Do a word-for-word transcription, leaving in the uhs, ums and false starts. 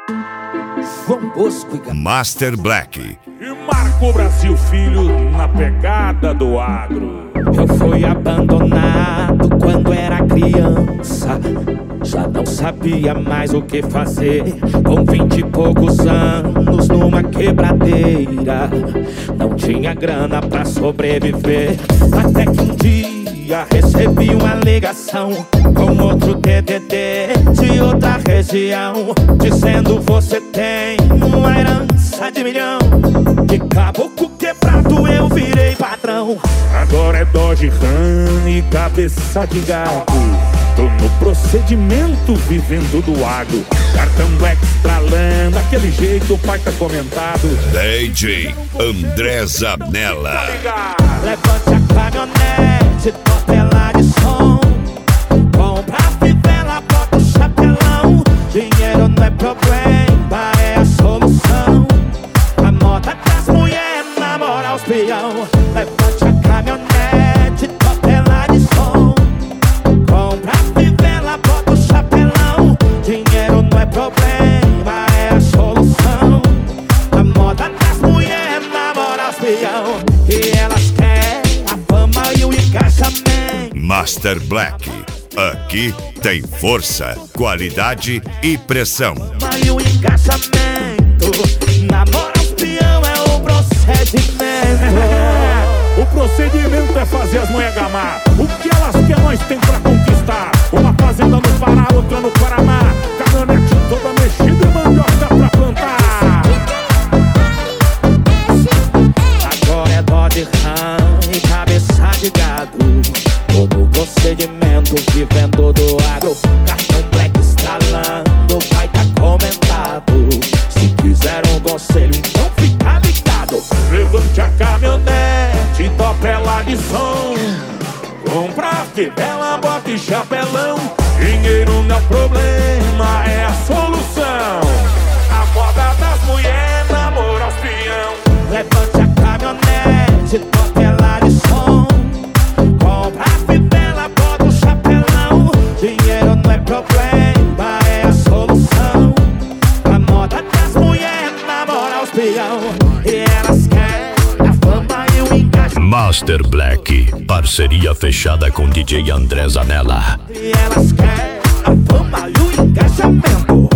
João Bosco e Master Black. E Marco Brasil Filho na pegada do agro. Eu fui abandonado quando era criança, já não sabia mais o que fazer. Com vinte e poucos anos numa quebradeira, não tinha grana pra sobreviver. Até que um dia recebi uma ligação com outro D D D de outra região, dizendo: você tem uma herança de milhão. De caboclo quebrado eu virei patrão. Agora é Dodge Ram e cabeça de gato. Tô no procedimento vivendo do agro. Cartão extralando, daquele jeito o pai tá comentado. D J André Zanella. Levante a caminhonete, topela de som. Compra a fivela, bota o chapelão. Dinheiro não é problema, é a solução. A moda das mulheres namora os peão. Levante a caminhonete, topela de som. Compra a fivela, bota o chapelão. Dinheiro não é problema, é a solução. A moda das mulheres namora os peão. E elas querem a fama e o encaixamento. Master Black. Aqui tem força, qualidade e pressão. E o encaixamento. Namora os peão é o procedimento. O procedimento é fazer as mulheres gamar. O que elas querem nós tem pra conquistar. Uma fazenda no Pará, outra no Paraná. Caminhonete toda mexida e mandioca pra plantar. Agora é Dodge Ram e cabeça de gado. Todo procedimento vivendo do agro. Cartão black estralando, vai tá comentado. Se quiser um conselho, então fica ligado. Levante a caminhonete, topela de som. Compra a fivela, bota e chapelão. Dinheiro não é problema, é a solução. A moda das mulheres namora os peão. Levante a caminhonete, topela de som. Compra a fivela, bota o chapelão. Dinheiro não é problema, é a solução. A moda das mulheres namora os peão. E elas querem a fama e o encaixamento. Master Black, parceria fechada com D J André Zanella. E elas querem a fama e o encaixamento.